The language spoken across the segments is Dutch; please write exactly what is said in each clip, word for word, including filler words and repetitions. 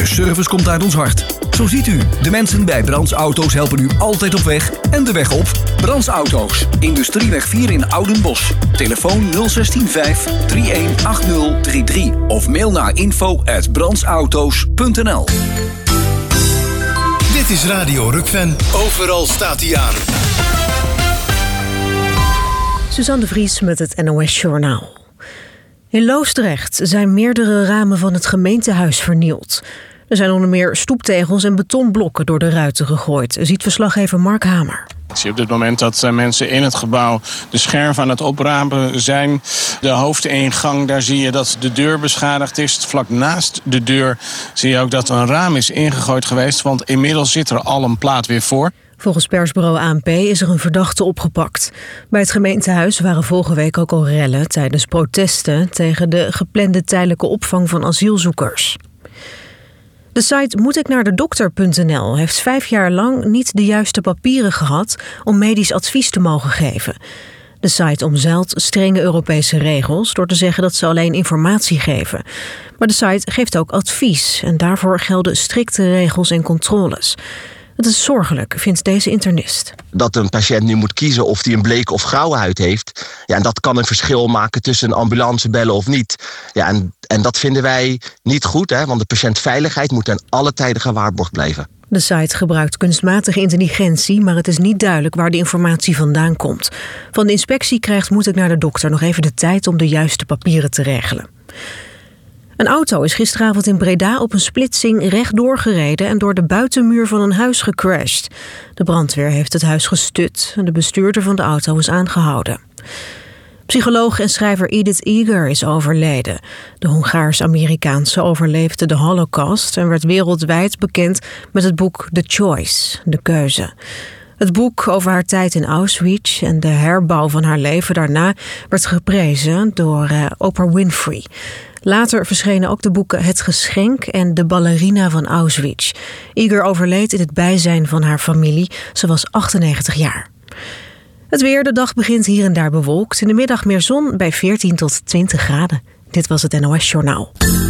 De service komt uit ons hart. Zo ziet u, de mensen bij Brands Auto's helpen u altijd op weg en de weg op. Brands Auto's, Industrieweg vier in Oudenbosch. Telefoon nul zes vijf drie een acht nul drie drie of mail naar info at brandsauto's punt n l. Dit is Radio Rukven. Overal staat hij aan. Suzanne de Vries met het N O S-journaal. In Loosdrecht zijn meerdere ramen van het gemeentehuis vernield. Er zijn onder meer stoeptegels en betonblokken door de ruiten gegooid, ziet verslaggever Mark Hamer. Ik zie op dit moment dat uh, mensen in het gebouw de scherven aan het oprapen zijn. De hoofdingang, daar zie je dat de deur beschadigd is. Vlak naast de deur zie je ook dat een raam is ingegooid geweest, want inmiddels zit er al een plaat weer voor. Volgens persbureau A N P is er een verdachte opgepakt. Bij het gemeentehuis waren vorige week ook al rellen tijdens protesten tegen de geplande tijdelijke opvang van asielzoekers. De site moetiknaardedokter punt n l heeft vijf jaar lang niet de juiste papieren gehad om medisch advies te mogen geven. De site omzeilt strenge Europese regels door te zeggen dat ze alleen informatie geven. Maar de site geeft ook advies en daarvoor gelden strikte regels en controles. Het is zorgelijk, vindt deze internist. Dat een patiënt nu moet kiezen of hij een bleke of grauwe huid heeft. Ja, en dat kan een verschil maken tussen een ambulance bellen of niet. Ja, en, en dat vinden wij niet goed, hè, want de patiëntveiligheid moet ten alle tijden gewaarborgd blijven. De site gebruikt kunstmatige intelligentie, maar het is niet duidelijk waar de informatie vandaan komt. Van de inspectie krijgt Moet ik naar de dokter nog even de tijd om de juiste papieren te regelen. Een auto is gisteravond in Breda op een splitsing rechtdoor gereden en door de buitenmuur van een huis gecrashed. De brandweer heeft het huis gestut en de bestuurder van de auto is aangehouden. Psycholoog en schrijver Edith Eger is overleden. De Hongaars-Amerikaanse overleefde de Holocaust en werd wereldwijd bekend met het boek The Choice, de keuze. Het boek over haar tijd in Auschwitz en de herbouw van haar leven daarna werd geprezen door uh, Oprah Winfrey. Later verschenen ook de boeken Het Geschenk en De Ballerina van Auschwitz. Eger overleed in het bijzijn van haar familie. Ze was achtennegentig jaar. Het weer, de dag begint hier en daar bewolkt. In de middag meer zon bij veertien tot twintig graden. Dit was het N O S-journaal.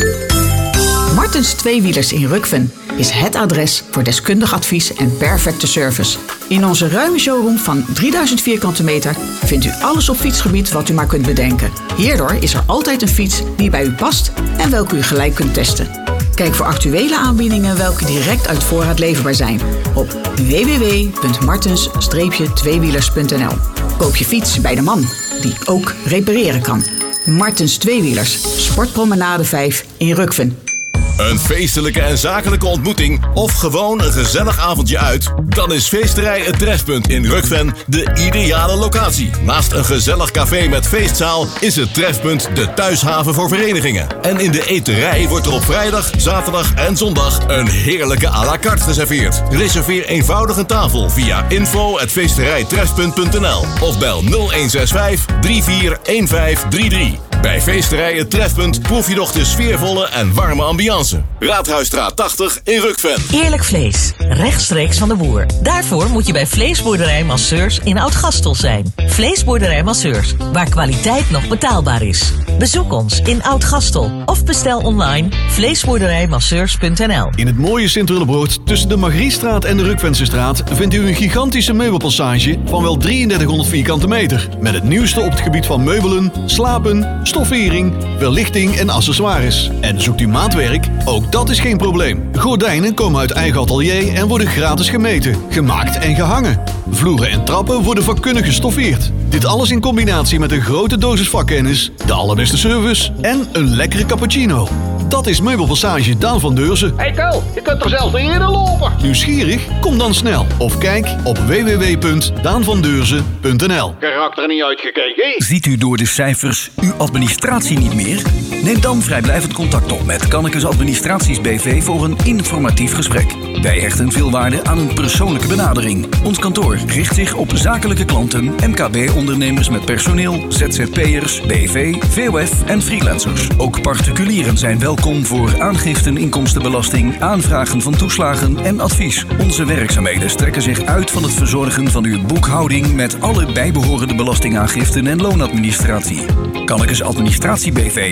Martens Tweewielers in Rukven is het adres voor deskundig advies en perfecte service. In onze ruime showroom van drieduizend vierkante meter vindt u alles op fietsgebied wat u maar kunt bedenken. Hierdoor is er altijd een fiets die bij u past en welke u gelijk kunt testen. Kijk voor actuele aanbiedingen welke direct uit voorraad leverbaar zijn op w w w punt martens tweewielers punt n l. Koop je fiets bij de man die ook repareren kan. Martens Tweewielers, Sportpromenade vijf in Rukven. Een feestelijke en zakelijke ontmoeting of gewoon een gezellig avondje uit? Dan is Feesterij Het Trefpunt in Rukven de ideale locatie. Naast een gezellig café met feestzaal is het Trefpunt de thuishaven voor verenigingen. En in de eterij wordt er op vrijdag, zaterdag en zondag een heerlijke à la carte geserveerd. Reserveer eenvoudig een tafel via info at feesterijtrefpunt punt n l of bel nul een zes vijf drie vier een vijf drie drie. Bij Feesterij Het Trefpunt proef je nog de sfeervolle en warme ambiance. Raadhuisstraat tachtig in Rukven. Eerlijk vlees, rechtstreeks van de boer. Daarvoor moet je bij Vleesboerderij Masseurs in Oud-Gastel zijn. Vleesboerderij Masseurs, waar kwaliteit nog betaalbaar is. Bezoek ons in Oud-Gastel of bestel online vleesboerderijmasseurs punt n l. In het mooie Sint-Willebroord tussen de Margriestraat en de Rukvensestraat vindt u een gigantische meubelpassage van wel drieëndertighonderd vierkante meter. Met het nieuwste op het gebied van meubelen, slapen, stoffering, verlichting en accessoires. En zoekt u maatwerk? Ook dat is geen probleem. Gordijnen komen uit eigen atelier en worden gratis gemeten, gemaakt en gehangen. Vloeren en trappen worden vakkundig gestoffeerd. Dit alles in combinatie met een grote dosis vakkennis, de allerbeste service en een lekkere cappuccino. Dat is Meubelpassage Daan van Deurzen. Hey Ko, je kunt toch zelfs niet eerder lopen? Nieuwsgierig? Kom dan snel of kijk op w w w punt daan van deurzen punt n l. Karakter er niet uitgekeken. Ziet u door de cijfers uw administratie niet meer? Neem dan vrijblijvend contact op met Kannekes Administraties B V voor een informatief gesprek. Wij hechten veel waarde aan een persoonlijke benadering. Ons kantoor richt zich op zakelijke klanten, M K B-ondernemers met personeel, Z Z P'ers, B V, V O F en freelancers. Ook particulieren zijn welkom voor aangiften inkomstenbelasting, aanvragen van toeslagen en advies. Onze werkzaamheden strekken zich uit van het verzorgen van uw boekhouding met alle bijbehorende belastingaangiften en loonadministratie. Kannekes Administratie B V, het beste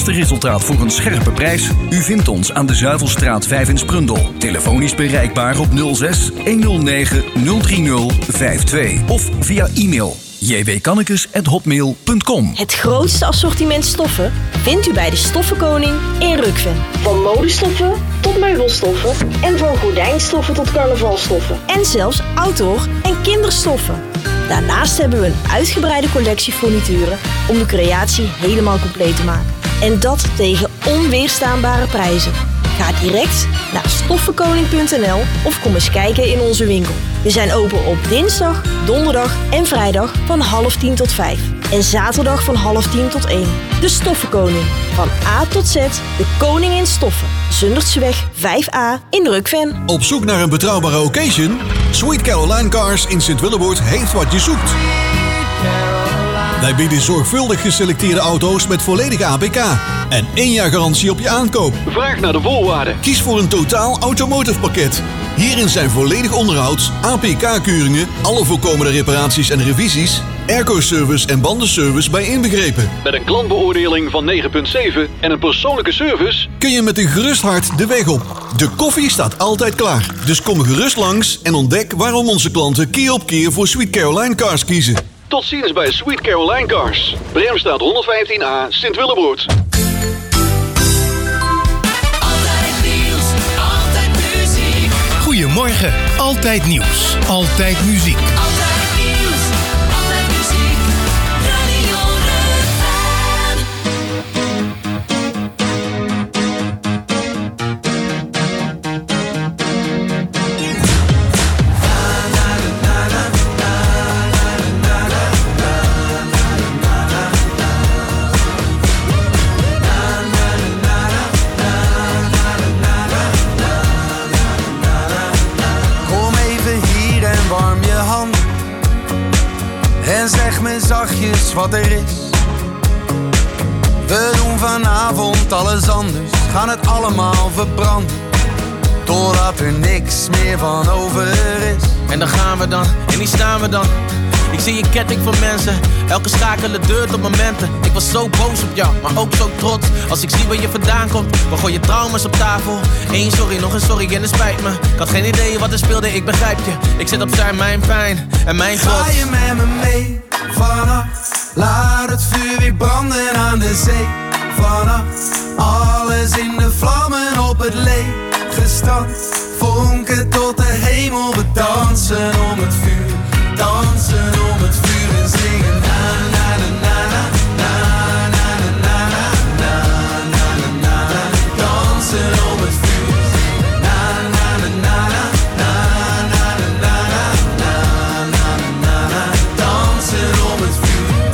beste resultaat voor een scherpe prijs? U vindt ons aan de Zuivelstraat vijf in Sprundel. Telefonisch bereikbaar op nul zes honderdnegen nul drie nul vijf twee of via e-mail j w kannekes at hotmail punt com. Het grootste assortiment stoffen vindt u bij de Stoffenkoning in Rukven. Van modestoffen tot meubelstoffen en van gordijnstoffen tot carnavalstoffen. En zelfs outdoor en kinderstoffen. Daarnaast hebben we een uitgebreide collectie furnituren om de creatie helemaal compleet te maken. En dat tegen onweerstaanbare prijzen. Ga direct naar stoffenkoning punt n l of kom eens kijken in onze winkel. We zijn open op dinsdag, donderdag en vrijdag van half tien tot vijf. En zaterdag van half tien tot één. De Stoffenkoning. Van A tot Z, de koning in stoffen. Zundertseweg vijf A in Rukven. Op zoek naar een betrouwbare occasion? Sweet Caroline Cars in Sint-Willeboord heeft wat je zoekt. Wij bieden zorgvuldig geselecteerde auto's met volledige A P K en één jaar garantie op je aankoop. Vraag naar de voorwaarden. Kies voor een totaal automotive pakket. Hierin zijn volledig onderhouds, A P K-keuringen, alle voorkomende reparaties en revisies, airco-service en bandenservice bij inbegrepen. Met een klantbeoordeling van negen komma zeven en een persoonlijke service kun je met een gerust hart de weg op. De koffie staat altijd klaar. Dus kom gerust langs en ontdek waarom onze klanten keer op keer voor Sweet Caroline Cars kiezen. Tot ziens bij Sweet Caroline Cars. Bremstraat honderdvijftien A, Sint-Willeboord. Altijd nieuws, altijd muziek. Goedemorgen, altijd nieuws, altijd muziek. Altijd nieuws, altijd muziek. Radio Rukven. En zeg me zachtjes wat er is. We doen vanavond alles anders. Gaan het allemaal verbranden. Totdat er niks meer van over is. En dan gaan we dan, en hier staan we dan. Ik zie een ketting van mensen, elke schakelen deurt op momenten. Ik was zo boos op jou, maar ook zo trots. Als ik zie waar je vandaan komt, we gooien trauma's op tafel. Eén sorry, nog een sorry en het spijt me. Ik had geen idee wat er speelde, ik begrijp je. Ik zit opzij mijn pijn en mijn trots. Ga je met me mee, vannacht. Laat het vuur weer branden aan de zee. Vannacht, alles in de vlammen op het lege strand. Vonken tot de hemel, we dansen om het vuur. Dansen om het vuur en zingen na na na na na na na na na na na na. Dansen om het vuur. Na na na na na na na na na na na na. Dansen om het vuur.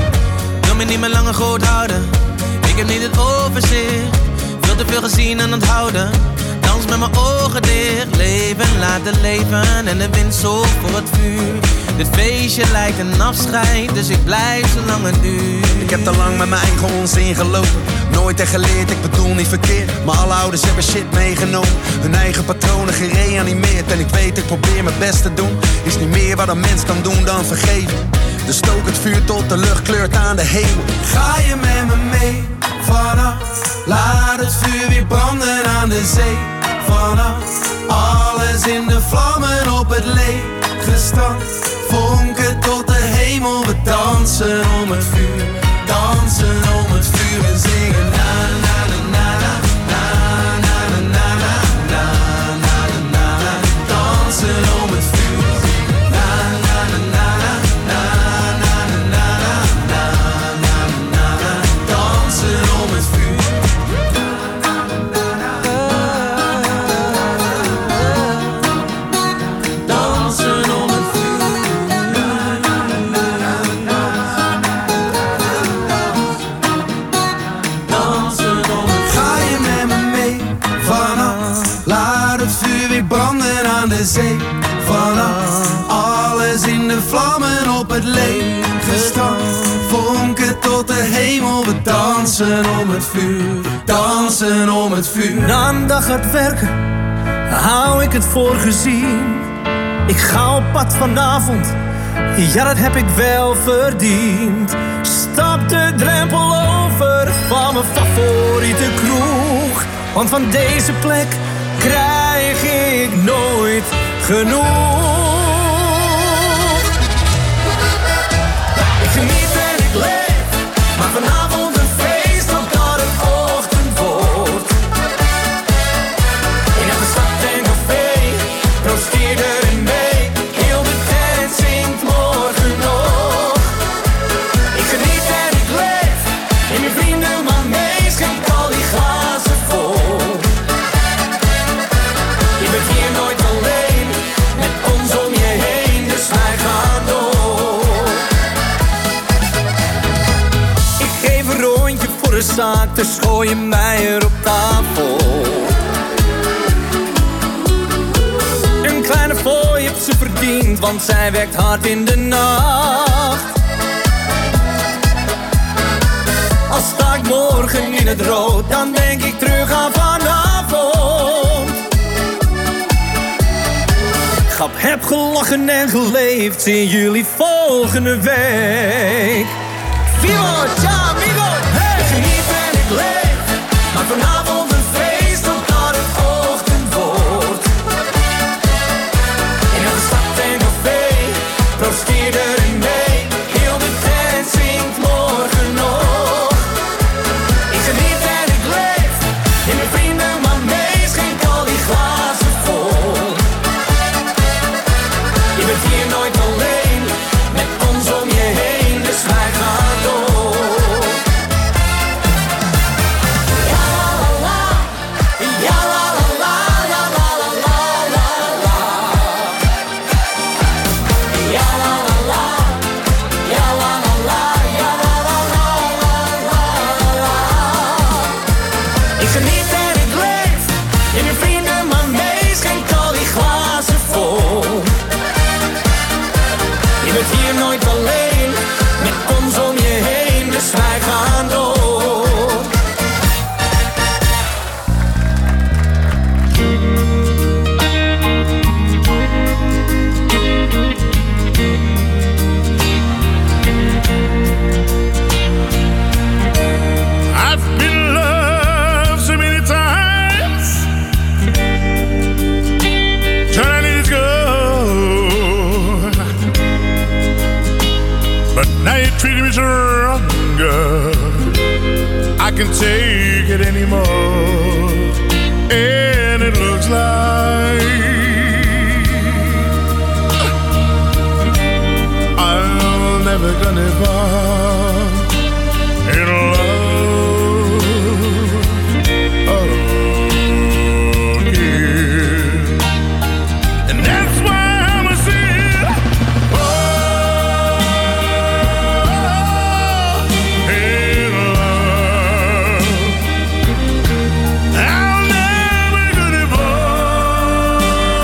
Wil me niet meer langer goed houden. Ik heb niet het overzicht. Veel te veel gezien en onthouden. Dans met mijn ogen dicht, leven laten leven en de wind zorgt voor het vuur. Dit feestje lijkt een afscheid, dus ik blijf zolang het duurt. Ik heb te lang met mijn eigen onzin gelopen. Nooit echt geleerd, ik bedoel niet verkeerd. Maar alle ouders hebben shit meegenomen. Hun eigen patronen gereanimeerd. En ik weet, ik probeer mijn best te doen. Is niet meer wat een mens kan doen dan vergeven. Dus stook het vuur tot de lucht kleurt aan de hemel. Ga je met me mee, vannacht. Laat het vuur weer branden aan de zee. Vannacht, alles in de vlammen op het lege strand. Vonken tot de hemel, we dansen om het vuur. Dansen om het vuur en zingen na na na na na na na na na na na na. Dansen om het vuur. Na na na na na na na na na na na. Dansen om het vuur. Zee. Vannacht, alles in de vlammen op het lege strand. Vonken tot de hemel, we dansen om het vuur. Dansen om het vuur. Na een dag hard werken, hou ik het voor gezien. Ik ga op pad vanavond, ja dat heb ik wel verdiend. Stap de drempel over over van mijn favoriete kroeg. Want van deze plek krijg ik nooit genoeg. Ik geniet en ik leef, maar vanavond een feest totdat het ochtend wordt. In elke stad en café, proost iedereen mee. Heel de tent zingt morgen nog. Ik geniet en ik leef, en mijn vrienden maar mee. Schenk al die glazen vol. Je bent hier nooit alleen, met ons om je heen, dus wij gaan door. Ik geef een rondje voor de zaak, dus gooi je mij er op tafel. Een kleine fooi heeft ze verdiend, want zij werkt hard in de nacht. Al sta ik morgen in het rood, dan denk ik terug aan vanavond. Grap, heb gelachen en geleefd, zien jullie volgende week. Viva, ciao amigo, hey! Ik geniet en ik leef, maar vanavond een feest totdat het ochtend wordt. In elke stad en café, proost iedereen mee. Heel de tent zingt morgen nog. Ik geniet en ik leef, en mijn vrienden maar mee. Schenk al die glazen vol. Je bent hier nooit alleen, met ons om je heen, dus wij gaan door. Ja la la, ja la la la, ja la la la la la. Ja la la la, ja la la la, ja la la la la la. Ik geniet en ik leef, en mijn vrienden maar mee. Schenk al die glazen vol. Je bent hier nooit alleen, met ons om je heen, dus wij gaan door. I've been loved so many times, trying to let it go. But now you're treating me so wrong, girl. I can't take it anymore. And it looks like I'm never gonna fall in love again. And that's why I'm a sinner. Oh, in love. I'm never gonna fall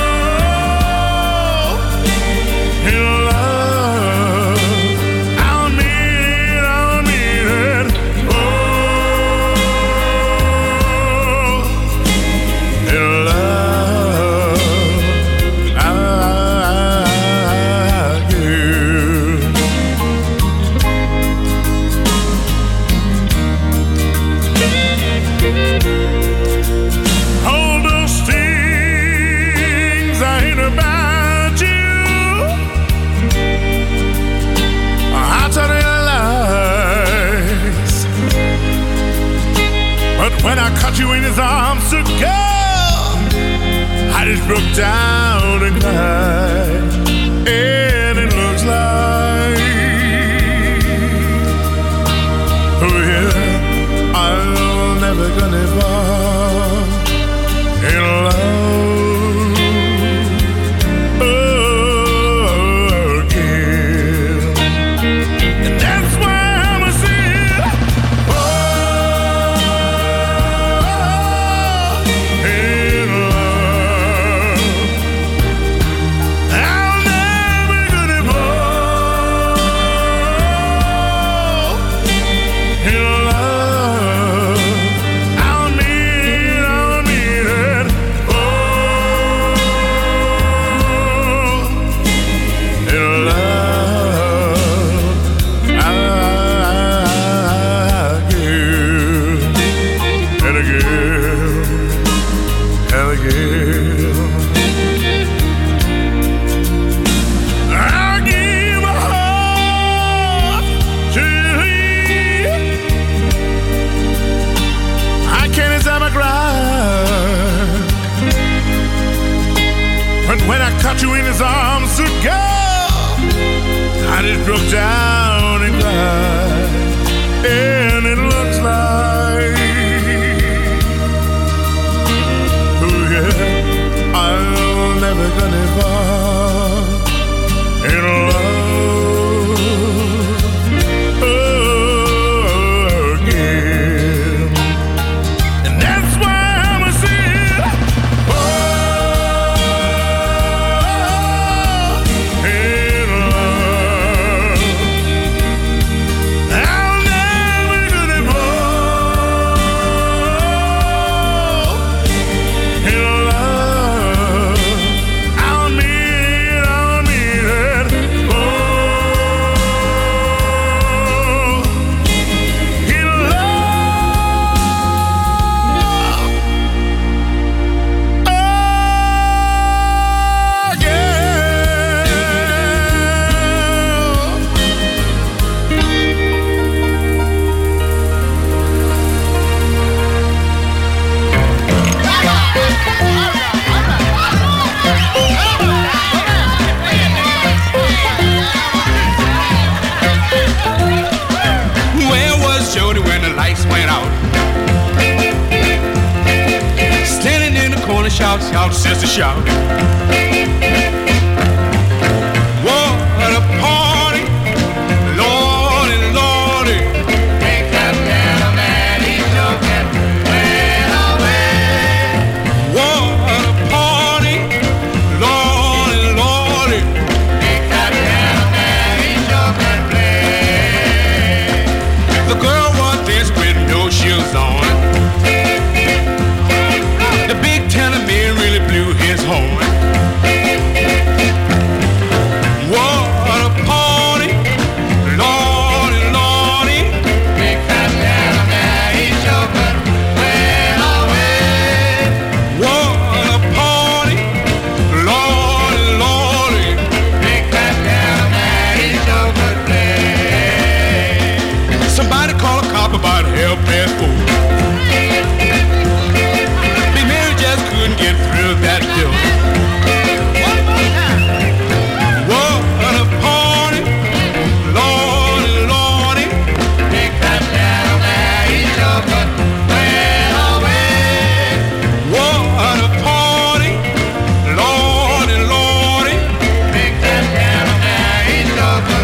in love. I'll mean it, I'll mean it. Oh, in love. I do. All those things I hate about you, I try to realize. But when I caught you in his arms, so girl, I just broke down and cried. And it looks like, oh yeah, I'm never gonna fall in love again. And that's why I'm a sinner. Oh, in love. And when I caught you in his arms, so girl, I just broke down and cried. And it looks like, oh yeah, I'll never gonna fall in love again. And that's why I'm a sin. Oh, in love. I'll never gonna fall in love. I'll mean it, I'll mean it. Oh, in Where was Jody when the lights went out? Standing in the corner, shout, shout, sister, shout. What a party, Lordy, Lordy. Make that little man, he's looking well away. What a party, Lordy, Lordy. Make that little man, he's looking well. The girl was dancing with no shoes on. The big tenor man really blew his horn. What a party, Lordy, Lordy. Make that little man, he's jumping well away. What a party, Lordy, Lordy. Make that little man, he's jumping well. Somebody call a cop about helpless fool. Big Mary just couldn't get through that door. What a party, Lordy, Lordy. Make that little man, he's jumping well away. What a party, Lordy, Lordy. Make that little man, he's jumping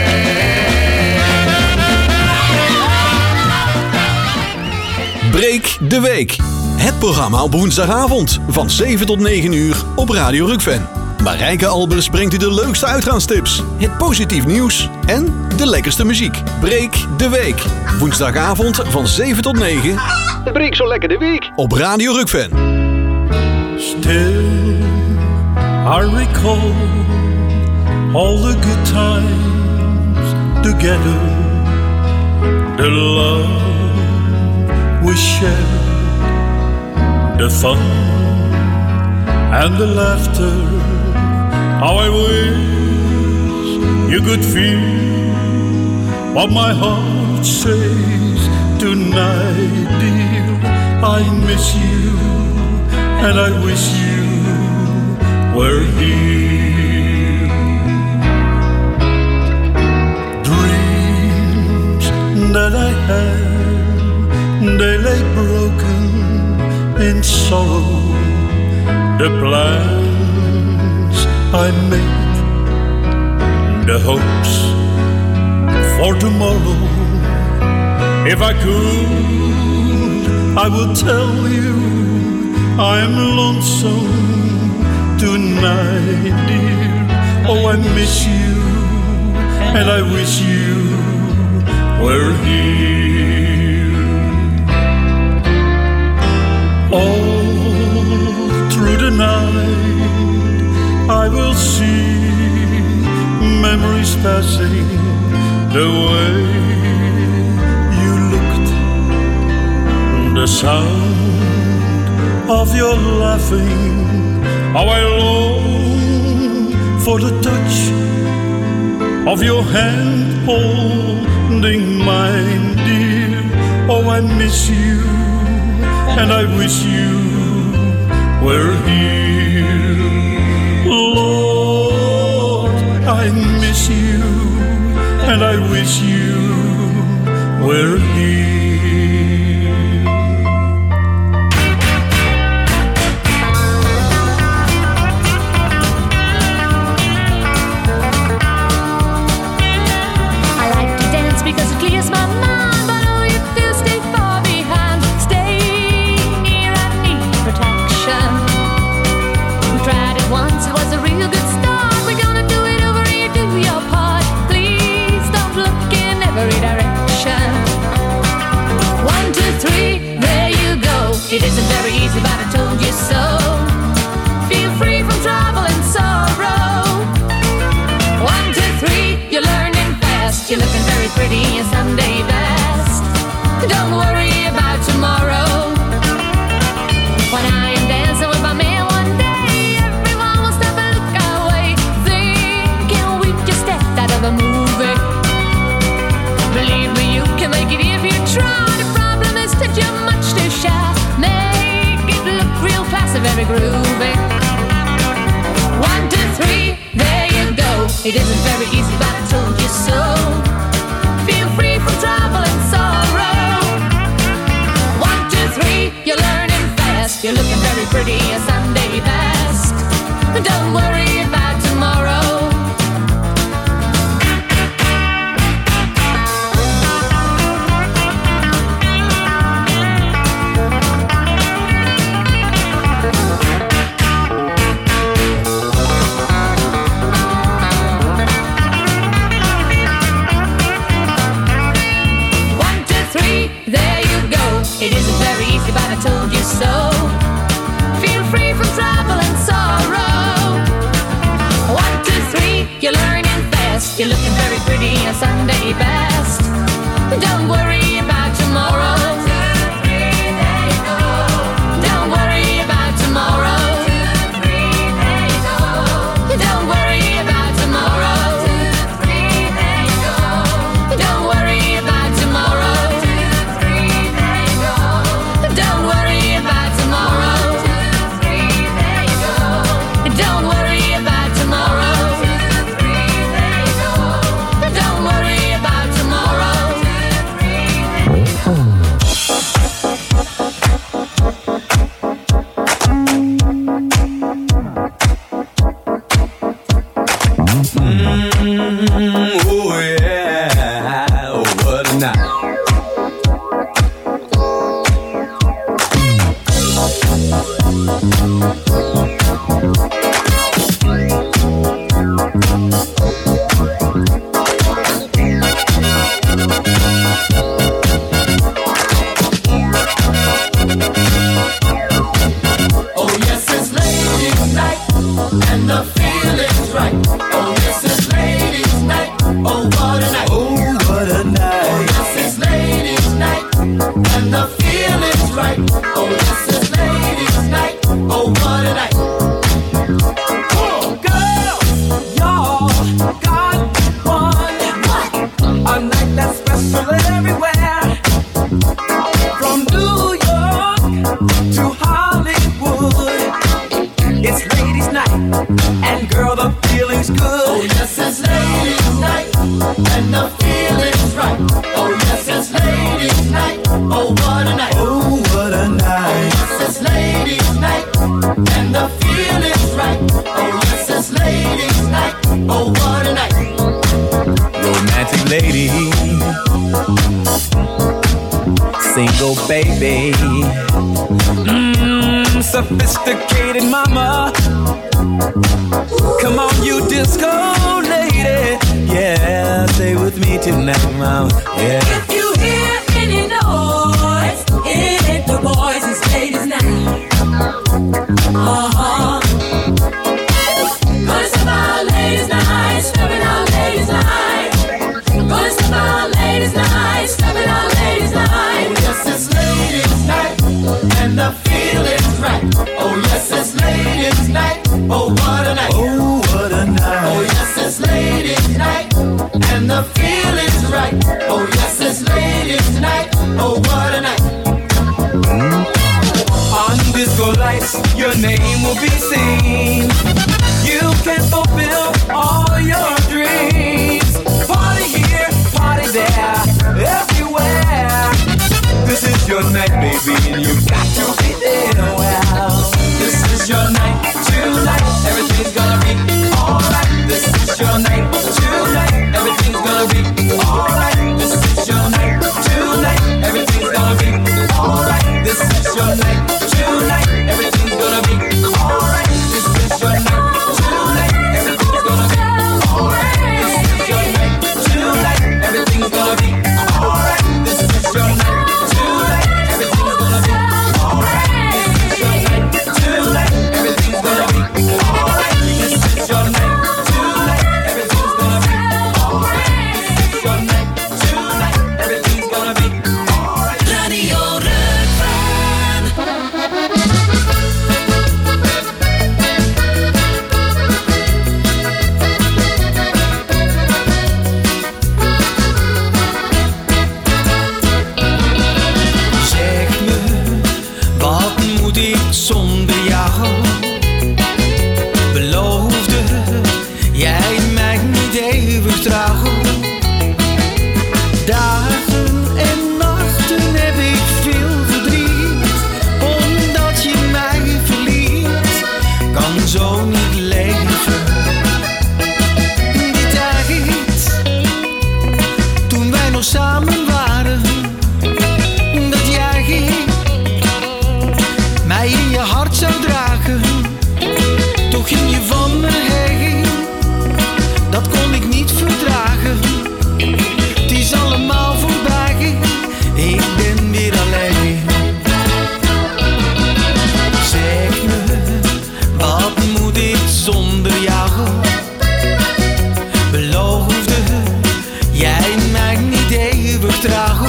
well. Break de week. Het programma op woensdagavond van zeven tot negen uur op Radio Rukven. Marijke Albers brengt u de leukste uitgaanstips, het positief nieuws en de lekkerste muziek. Break de week. Woensdagavond van zeven tot negen. Break zo lekker de week. Op Radio Rukven. Still, I recall all the good times together, the love we shared, the fun and the laughter. How I wish you could feel what my heart says tonight, dear. I miss you and I wish you were here. Dreams that I had, they lay broken in sorrow. The plans I made, the hopes for tomorrow. If I could, I would tell you I am lonesome tonight, dear. Oh, I miss you and I wish you were here. All through the night I will see memories passing the way you looked, the sound of your laughing. How I long for the touch of your hand holding mine, dear. Oh, I miss you and I wish you were here. I miss you, and I wish you were here. I like to dance because it clears my mind, but oh, you do stay far behind. Stay near, I need protection. We tried it once, it was a real good start. We're gonna do it over here, do your part. Please don't look in every direction. One, two, three, there you go. It isn't very easy, but I told you so. Feel free from trouble and sorrow. One, two, three, you're learning fast. You're looking very pretty in Sunday best. Don't worry about tomorrow. When I am dancing with my man one day, everyone will stop and look our way, thinking we just stepped out of a movie. Believe me, you can make it if you try. The problem is that you're much too shy. Make it look real classy, very groovy. One, two, three, there you go. It isn't very easy, but I told you so. Feel free from trouble and sorrow. One, two, three, you're learning fast. You're looking very pretty a Sunday best. Don't worry about tomorrow. One, two, three, there you go. It isn't very easy, but I told you so. Feel free from trouble and sorrow. One, two, three, you're learning fast. You're looking very pretty a Sunday best. Don't worry about tomorrow. Don't worry about tomorrow. Don't worry about tomorrow. Don't worry about tomorrow. Don't worry about tomorrow. Don't worry about tomorrow. Don't worry about tomorrow. Mm, oh yeah, oh, what a night. Oh yes, it's ladies' night, and the feeling's right. Oh yes, it's ladies' night. Oh what a night. Oh, what a night. Oh yes, it's ladies' night, and the feeling's right. Oh yes, it's ladies' night. Oh what a night. Girls, y'all got one. A night that's special everywhere. From New York to Hollywood. It's ladies' night, and girl, the feeling's good. Oh yes, it's ladies' night, and the feeling's right. Oh yes, it's ladies' night. Oh what a night. Oh, what a night. Yes, it's ladies' night, and the feeling's right. Oh yes, it's ladies' night. Oh what a night. Romantic lady, single baby, mm, sophisticated mama. Come on, you disco lady, yeah, stay with me tonight, mama. Yeah. If you hear any noise, it ain't the boys, it's ladies' night. Uh-huh. Gonna step out ladies' night, stepping out ladies' night. Gonna step out ladies' night, stepping out ladies' night. Oh yes, it's ladies' night, and the feeling's right. Oh yes, it's ladies' night. Oh what a night. Oh, what a night. Oh yes, it's ladies' night, and the feeling's right. Oh yes, it's ladies' night. Oh what a night. On disco lights, your name will be seen. You can fulfill all your dreams. is your night, baby, and you got to be there. Well, this is your night tonight. Everything's gonna be alright. This is your night tonight. Everything's gonna be alright. This is your night tonight. Everything's gonna be alright. This is your night tonight. Everything's gonna be alright. This is your night tonight. Everything's gonna be alright. This is your night tonight. Everything's gonna be alright. This is your night tonight. Everything's gonna be alright. This is your night tonight. Everything's gonna be alright. This is your night tonight. Everything's gonna be alright. This is your night tonight. Everything's gonna be alright. Radio Zeg me, wat moet ik zonder jou? Beloofde jij mij niet eeuwig trouw? Dagen en nachten heb ik veel verdriet, omdat je mij verliet, kan zo niet leven. Die tijd, toen wij nog samen waren, dat jij mij in je hart zou dragen, toch ging je van me heen, dat kon ik niet verdragen. Het is allemaal voorbij, ik ben weer alleen. Zeg me, wat moet ik zonder jou? Beloofde jij mij niet eeuwig trouw?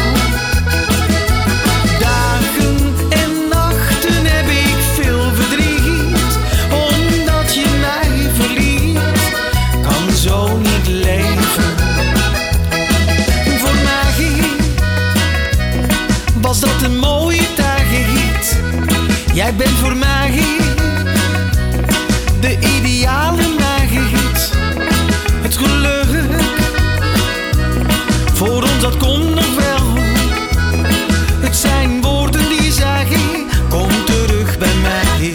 Dagen en nachten heb ik veel verdriet, omdat je mij verliet, kan zo niet leven. Voor mij was dat een mooie tijd. Jij bent voor mij de ideale meid. Het geluk voor ons, dat komt nog wel. Het zijn woorden die zeggen, kom terug bij mij.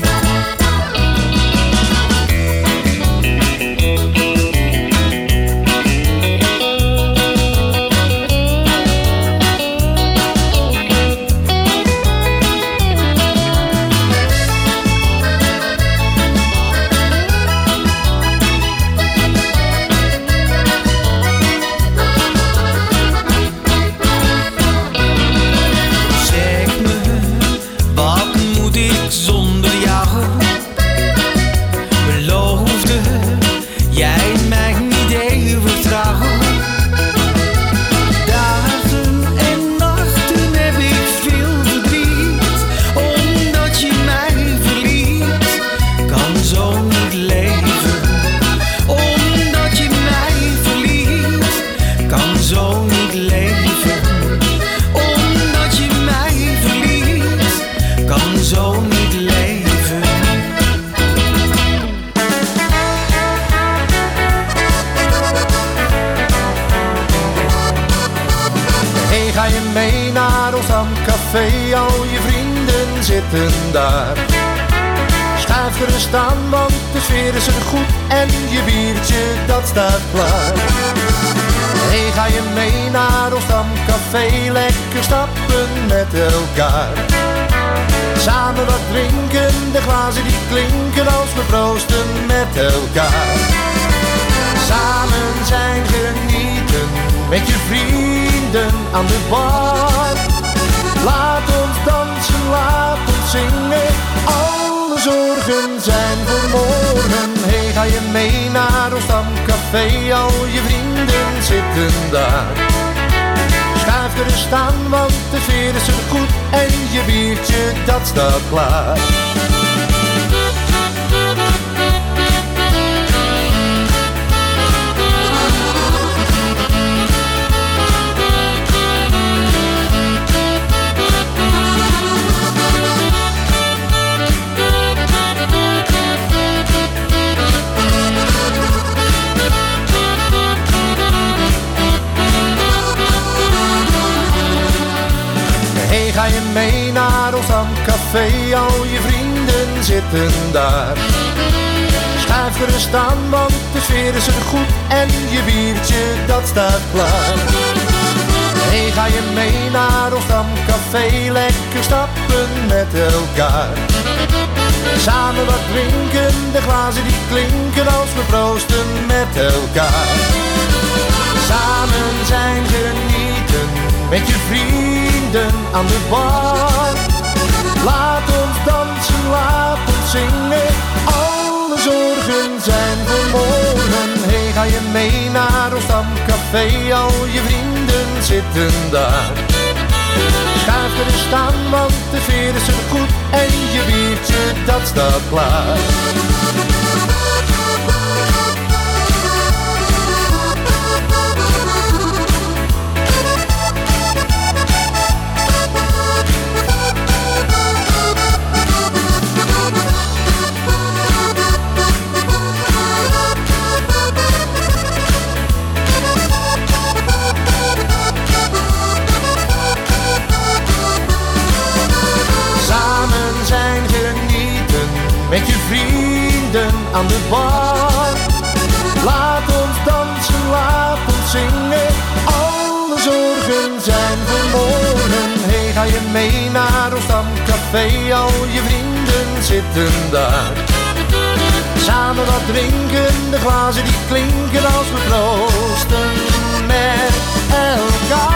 Zeg me, wat moet ik zonder jou? Beloofde jij mij niet eeuwig trouw? Dagen en nachten heb ik veel verdriet, omdat je mij verliet, kan zo niet leven. Omdat je mij verliet, kan zo niet leven. Omdat je mij verliet, kan zo niet leven. Hey, ga je mee naar ons Amcafé? Al je vrienden zitten daar. Schuif gerust aan, want de sfeer is er goed en je biertje dat staat klaar. Hey, ga je mee naar ons Amcafé? Lekker stappen met elkaar. Samen wat drinken, de glazen die klinken als we proosten met elkaar. Samen zijn genieten met je vrienden aan de bar. Laat ons dansen, laat ons zingen, alle zorgen zijn voor morgen. Hey, ga je mee naar ons Amcafé? Al je vrienden zitten daar. Schuif gerust aan, want de sfeer is er goed en je biertje dat staat klaar. ga café, al je vrienden zitten daar. Schuif gerust aan, want de sfeer is er goed en je biertje dat staat klaar. Hey, ga je mee naar ons stamcafé, lekker stappen met elkaar. Samen wat drinken, de glazen die klinken als we proosten met elkaar. Samen zijn genieten, met je vrienden aan de bar. Laat ons dansen, laat ons zingen, alle zorgen zijn verloren. Hey, ga je mee naar ons stamcafé, al je vrienden zitten daar. Schuif er eens aan, want de sfeer is er goed en je biertje dat staat klaar. Met je vrienden aan de bar. Laat ons dansen, laat ons zingen, alle zorgen zijn verloren. Hey, ga je mee naar ons stamcafé, al je vrienden zitten daar. Samen wat drinken, de glazen die klinken als we proosten met elkaar.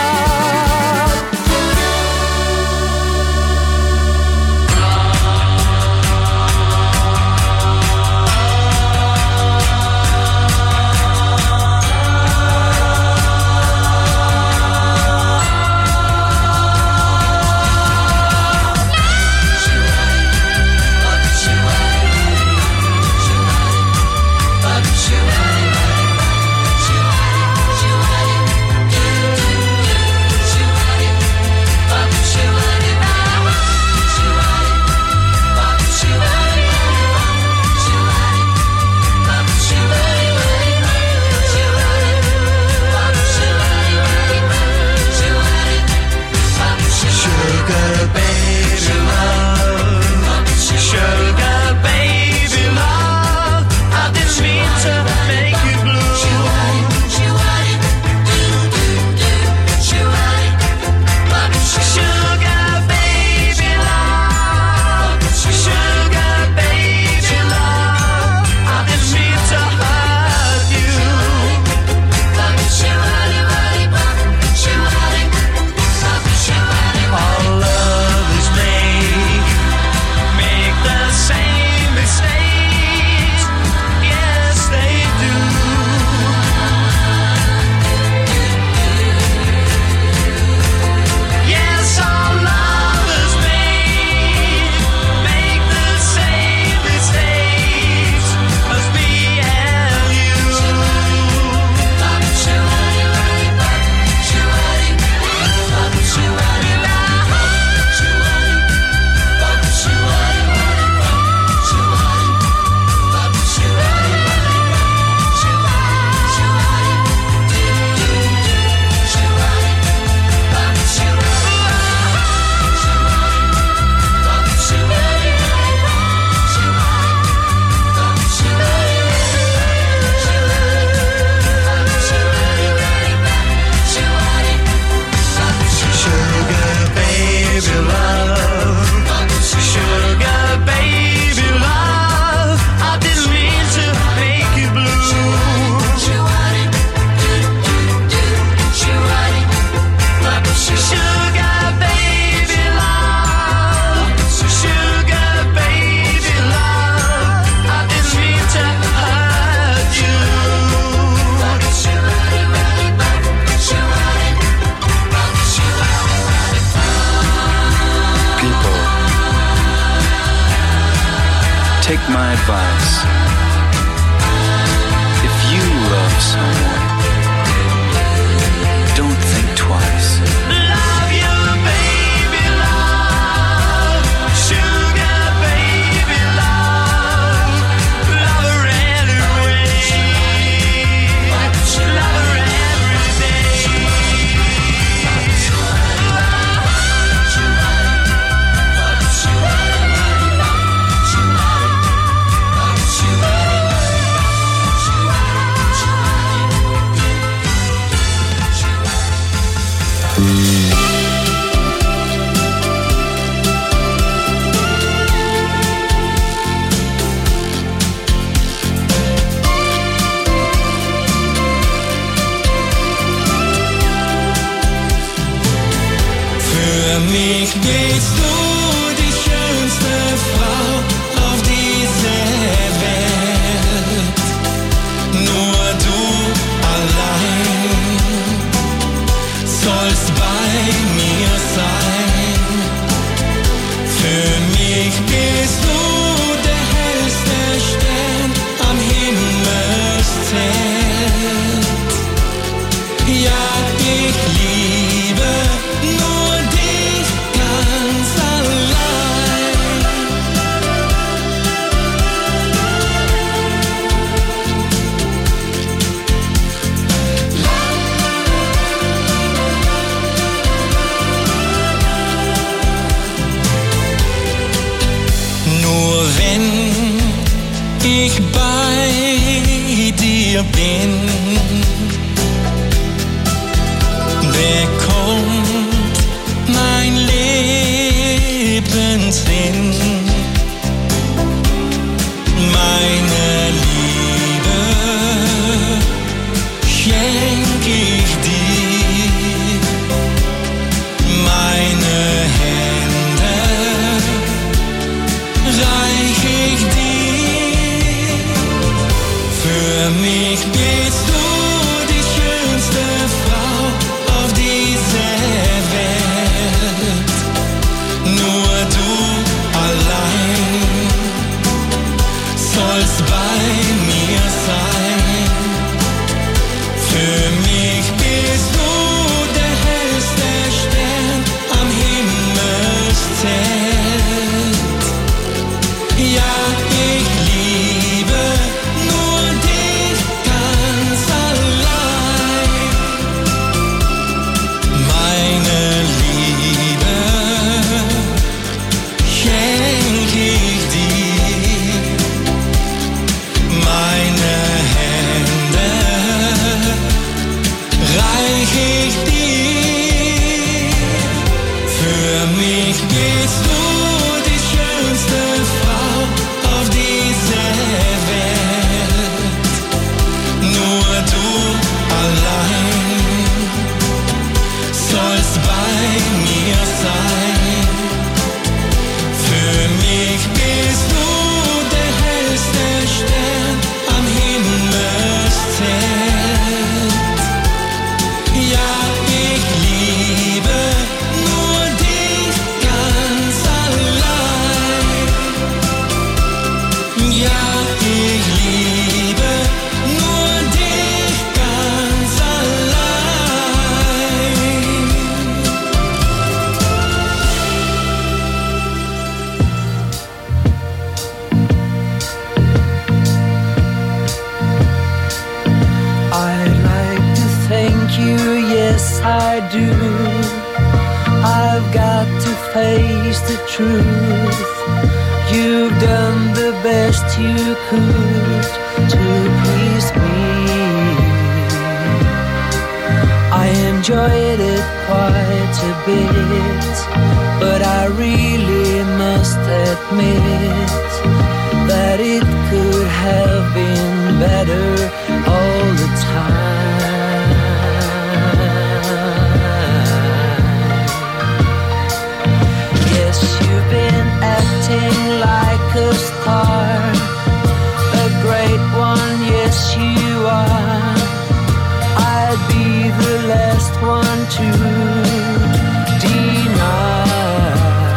Take my advice. If you love someone, don't think twice. Love you, baby, love. Sugar, baby, love. Love her anyway. Love her every day. bist du die schönste Frau auf dieser Welt. Nur du allein sollst bei mir sein. Für mich bist du der hellste Stern am Himmelszelt. Ja, ich liebe nur dich ganz allein. Nur wenn ich bei dir bin, bekommt mein Lebenssinn. Meine Liebe schenk ich dir, meine Hände reich ich dir. Für mich bist du die schönste Frau auf dieser Welt. Nur du allein sollst bei mir sein. Für mich bist du der hellste Stern am Himmelszelt. Ja, ich liebe nur dich ganz allein. Meine Liebe schenk ich dir, meine Hände reich ich dir. Für mich bist du die schönste Frau auf dieser Welt. Nur du allein sollst bei mir sein. Für mich bist du der hellste Stern am Himmelszelt. Ja, ich liebe nur dich ganz allein. Ja, ich liebe nur dich ganz allein. I'd like to thank you, yes I do. I've got to face the truth. You've done the best you could to please me. I enjoyed it quite a bit, but I really must admit that it could have been better all the time. Yes, you've been acting like a star, a great one, yes you are. I'd be the last one to deny.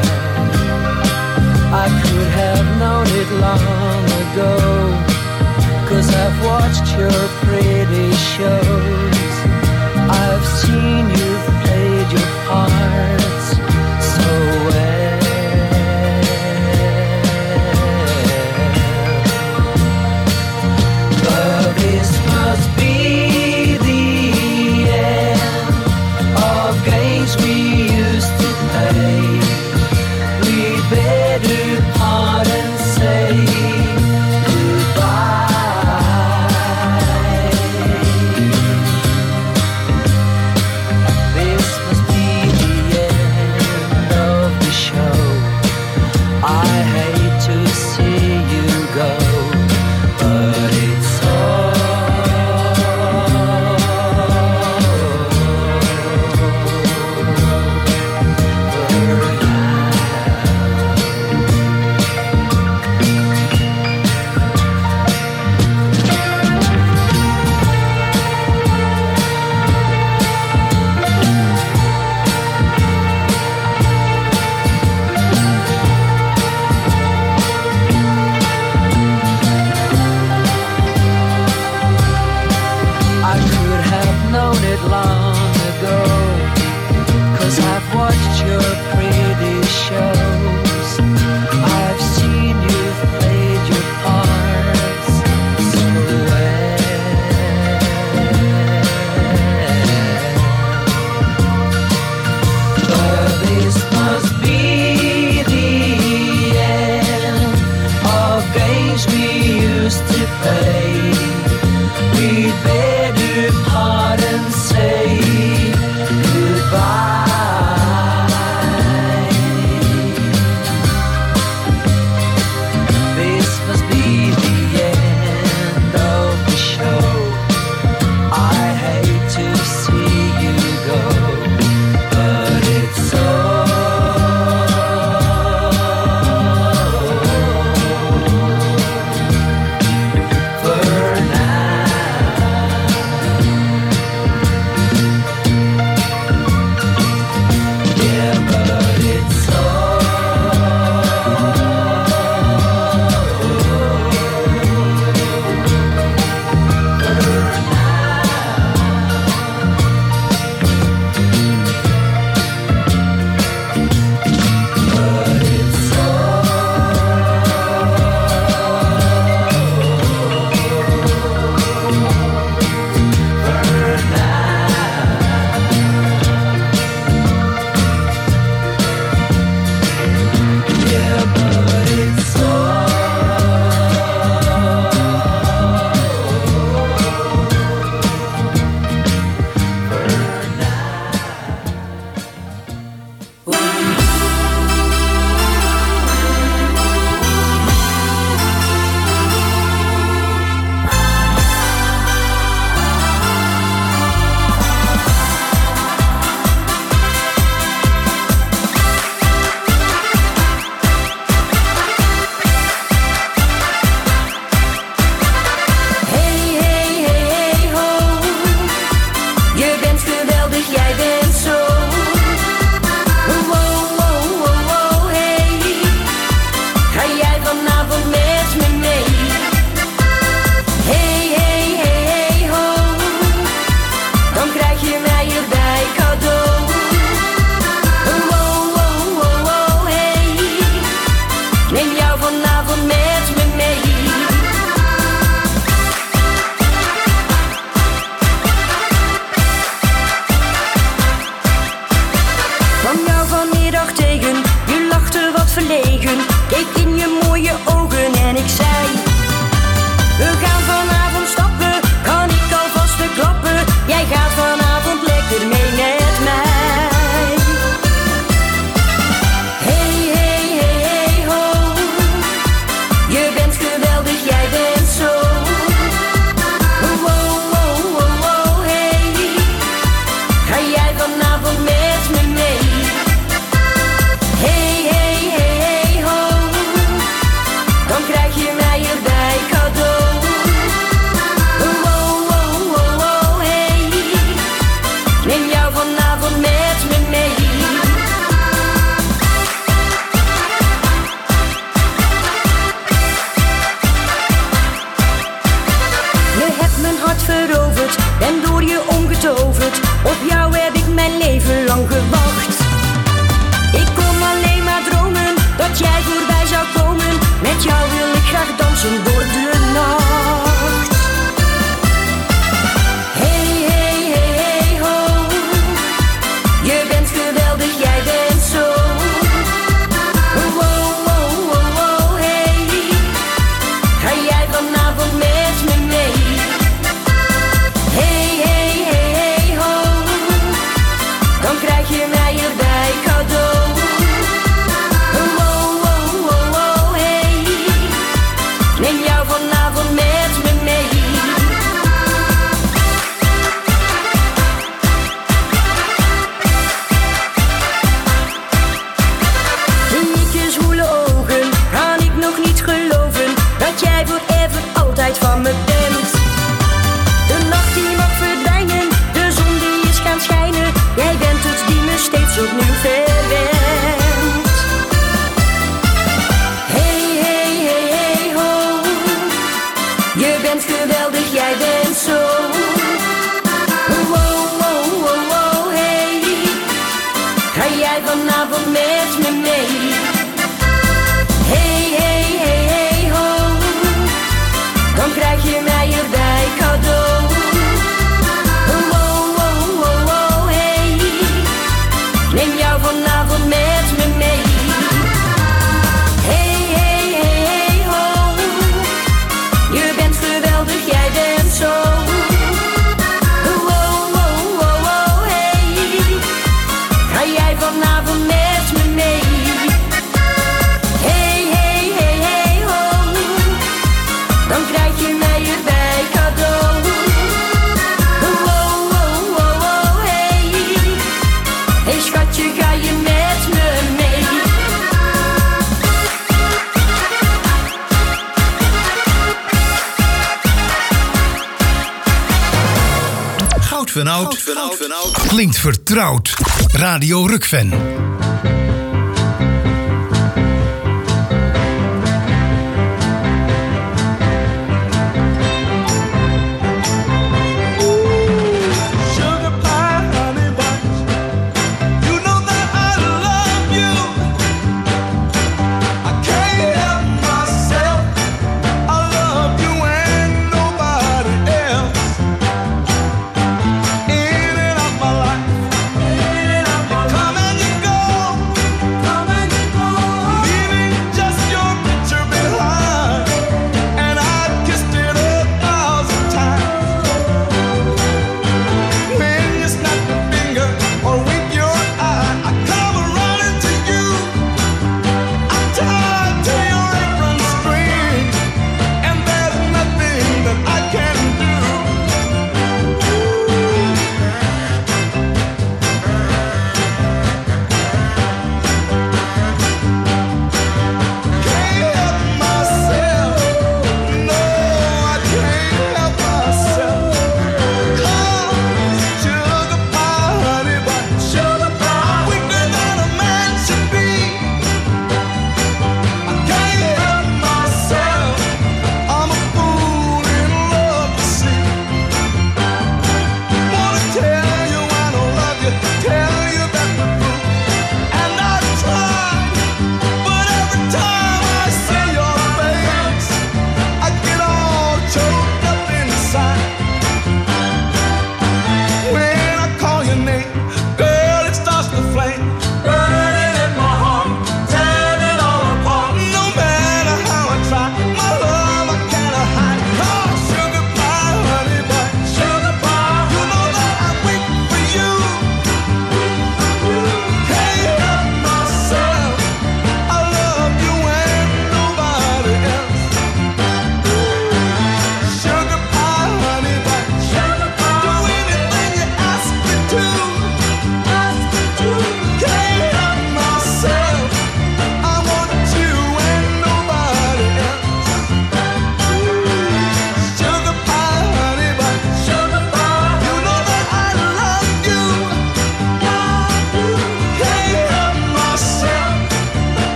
I could have known it long ago, 'cause I've watched your pretty shows. I've seen you've played your parts so well. But this must be the end of games we used to play. We'd better part and say goodbye. mijn leven lang gewacht. Ik kon alleen maar dromen dat jij voorbij zou komen. Met jou wil ik graag dansen door de nacht. Hey, hey, hey, hey, ho. Je bent geweldig, jij bent zo. Wow, wow, wow, wow, hey. Ga jij vanavond met me mee? Hey, hey, hey, hey, ho. Dan krijg je mij erbij cadeau. Wow, wow, wow, wow, hey. Neem jou vanavond met me mee. In je zwoele ogen kan ik nog niet geloven dat jij forever altijd van me bent. De nacht die mag verdwijnen, de zon die is gaan schijnen. Jij bent het die me steeds opnieuw verwendt. Hey, hey, hey, hey, ho. Je bent geweldig, jij bent zo. Wow, wow, wow, wow, hey. Ga jij vanavond met me mee? Hey, hey, hey, hey, ho. Dan krijg je mij erbij cadeau. Wow, wow, wow, wow, hey. Neem jou vanavond met me mee. Hey, hey, hey, hey, ho. Je bent geweldig, jij bent zo. Wow, wow, wow, wow, hey. Ga jij vanavond met me mee? Hey, hey, hey, hey, ho. Dan krijg je mij erbij cadeau. Wow, wow, wow, wow, hey. Hey schatje, ga je met me mee? Goud van Oud klinkt vertrouwd. Radio Rukven. Sugar pie, honey buns. You know that I love you. I can't help myself. I love you and nobody else. In and out my life. You come and you go.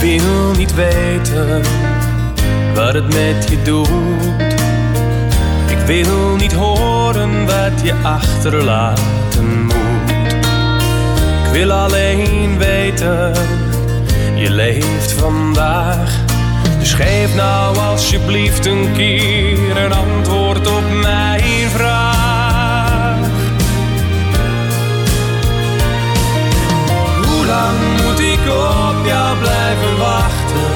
wil niet weten wat het met je doet. Ik wil niet horen wat je achterlaten moet. Ik wil alleen weten, je leeft vandaag. Dus geef nou alsjeblieft een keer een antwoord op mijn vraag. Hoe lang moet ik op jou blijven wachten?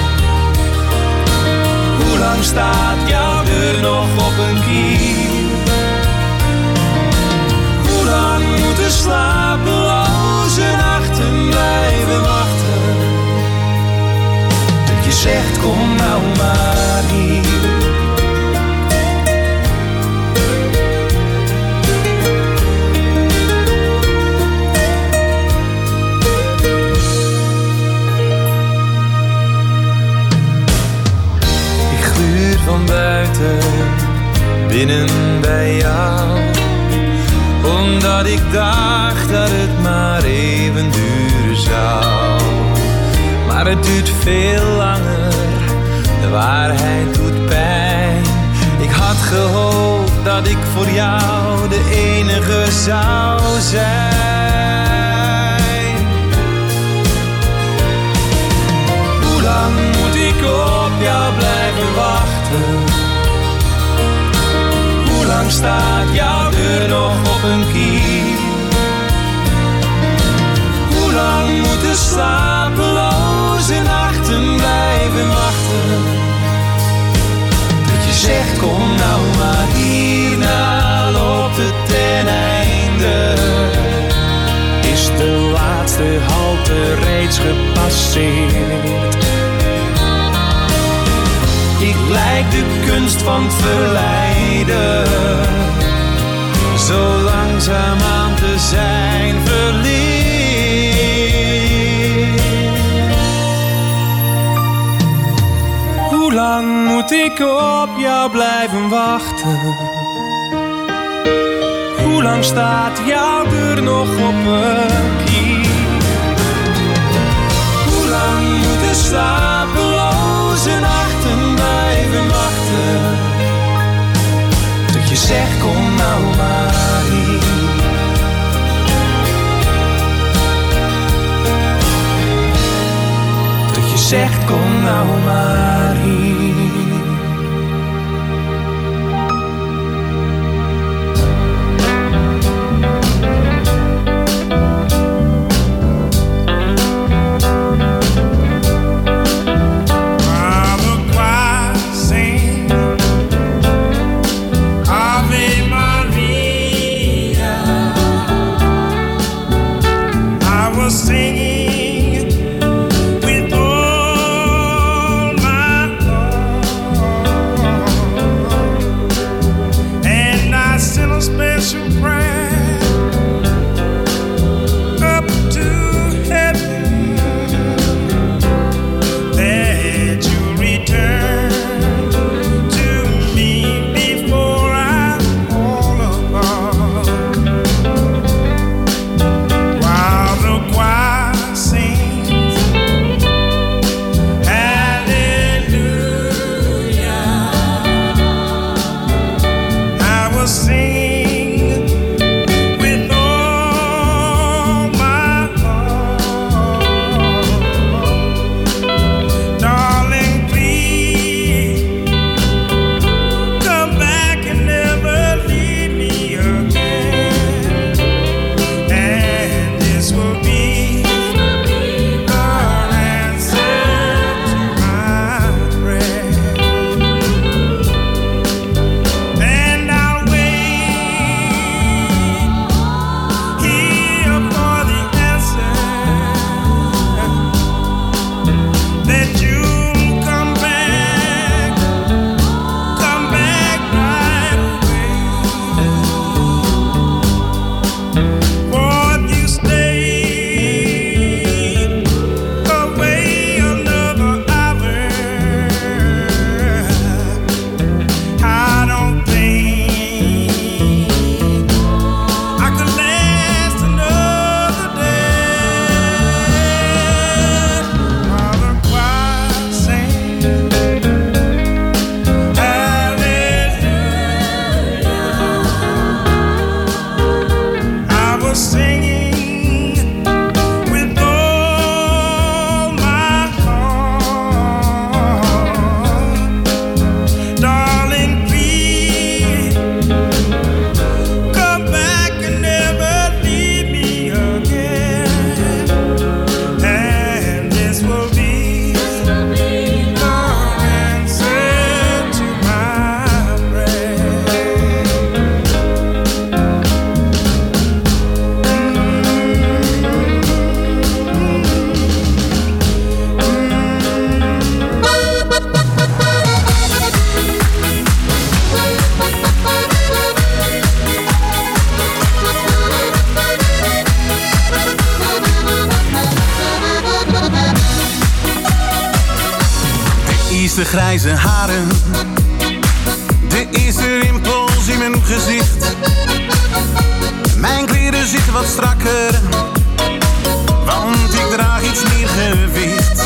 Hoe lang staat jouw deur nog op een kier? Hoe lang moeten slapeloze nachten blijven wachten? Dat je zegt kom nou maar hier. Van buiten, binnen bij jou. Omdat ik dacht dat het maar even duren zou. Maar het duurt veel langer, de waarheid doet pijn. Ik had gehoopt dat ik voor jou de enige zou zijn. Hoe lang moet ik op jou blijven wachten? Hoe lang staat jouw deur nog op een kier? Hoe lang moeten slapeloze nachten blijven wachten? Dat je zegt kom nou maar hierna loopt het ten einde. Is de laatste halte reeds gepasseerd? Ik lijk de kunst van het verleiden, zo langzaamaan te zijn verleerd. Hoe lang moet ik op jou blijven wachten? Hoe lang staat jouw deur nog op een kier? Hoe lang moeten slapeloze nachten blijven wachten? Dat je zegt kom nou maar hier. Dat je zegt kom nou maar hier. Singing with all my heart. eerste grijze haren, de eerste rimpels in mijn gezicht. Mijn kleren zitten wat strakker, want ik draag iets meer gewicht.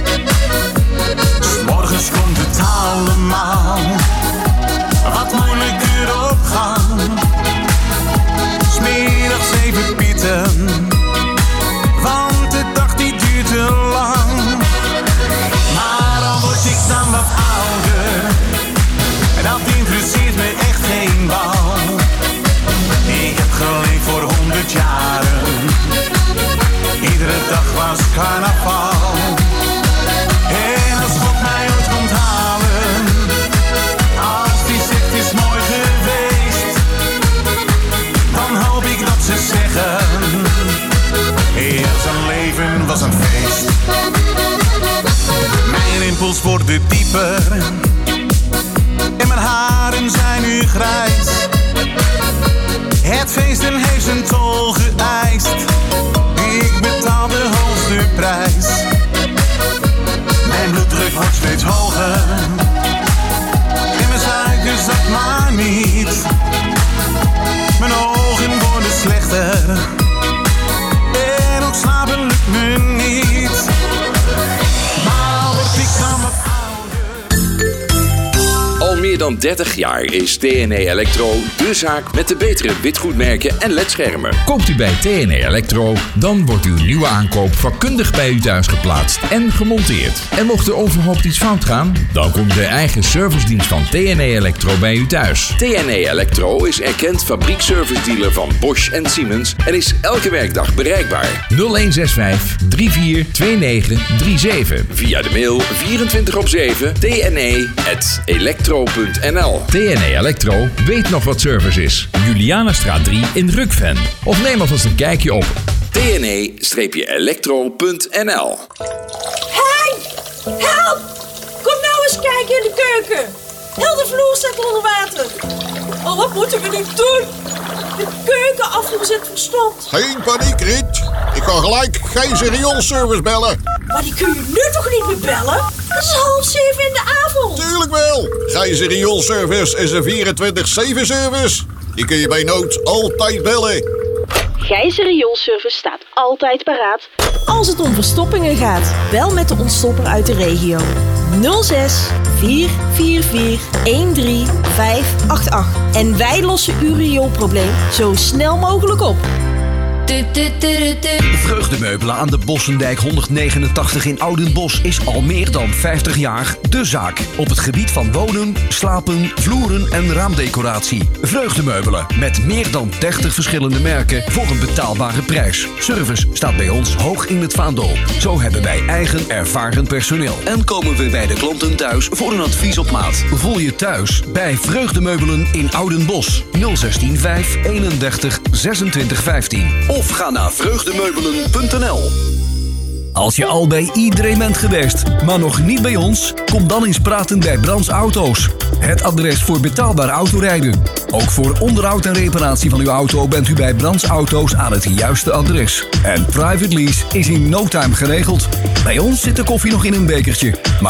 'S morgens komt het allemaal wat moeilijker op gang. 'S middags even pieten, want de dag die duurt te lang. Maar al word ik dan wat ouder, dat interesseert me echt geen bal. Ik heb geleefd voor honderd jaren, iedere dag was carnaval. En als God mij ooit komt halen, als die zegt is mooi geweest, dan hoop ik dat ze zeggen, ja, zijn leven was een feest. Mijn rimpels worden dieper en mijn haren zijn nu grijs. Het feesten heeft zijn tol geëist, ik betaal de hoogste prijs. Mijn bloeddruk wordt steeds hoger en mijn suiker zakt maar niet. Mijn ogen worden slechter en ook slapen lukt me niet. Maar word ik dan wat Al meer dan dertig jaar is T N E Electro de zaak met de betere witgoedmerken en ledschermen. Koopt u bij T N E Electro, dan wordt uw nieuwe aankoop vakkundig bij u thuis geplaatst en gemonteerd. En mocht er onverhoopt iets fout gaan, dan komt de eigen servicedienst van T N E Electro bij u thuis. T N E Electro is erkend fabriekservice-dealer van Bosch en Siemens en is elke werkdag bereikbaar. nul een zes vijf drie vier twee negen drie zeven. Via de mail vierentwintig op zeven t n e punt electro punt n l. T N E Electro weet nog wat service is. Julianastraat drie in Rukven. Of neem alvast een kijkje op t n e electro punt n l. Hey! Help! Kom nou eens kijken in de keuken. Heel de vloer staat onder water. Oh, wat moeten we nu doen? De keukenafvoer zit verstopt. Geen paniek, Riet. Ik kan gelijk Gijzer rioolservice bellen. Maar die kun je nu toch niet meer bellen? Het is half zeven in de avond. Tuurlijk wel. Gijzer rioolservice is een vierentwintig zeven service. Die kun je bij nood altijd bellen. Gijzer Rioolservice staat altijd paraat als het om verstoppingen gaat. Bel met de ontstopper uit de regio. nul zes vier vier vier een drie vijf acht acht. En wij lossen uw rioolprobleem zo snel mogelijk op. Vreugdemeubelen aan de Bossendijk honderdnegenentachtig in Oudenbosch is al meer dan vijftig jaar de zaak. Op het gebied van wonen, slapen, vloeren en raamdecoratie. Vreugdemeubelen met meer dan dertig verschillende merken voor een betaalbare prijs. Service staat bij ons hoog in het vaandel. Zo hebben wij eigen ervaren personeel. En komen we bij de klanten thuis voor een advies op maat. Voel je thuis bij Vreugdemeubelen in Oudenbosch. nul een zes vijf eenendertig zesentwintig vijftien. Of ga naar vreugdemeubelen punt n l. Als je al bij iedereen bent geweest, maar nog niet bij ons, kom dan eens praten bij Brands Auto's. Het adres voor betaalbaar autorijden. Ook voor onderhoud en reparatie van uw auto bent u bij Brands Auto's aan het juiste adres. En private lease is in no time geregeld. Bij ons zit de koffie nog in een bekertje, maar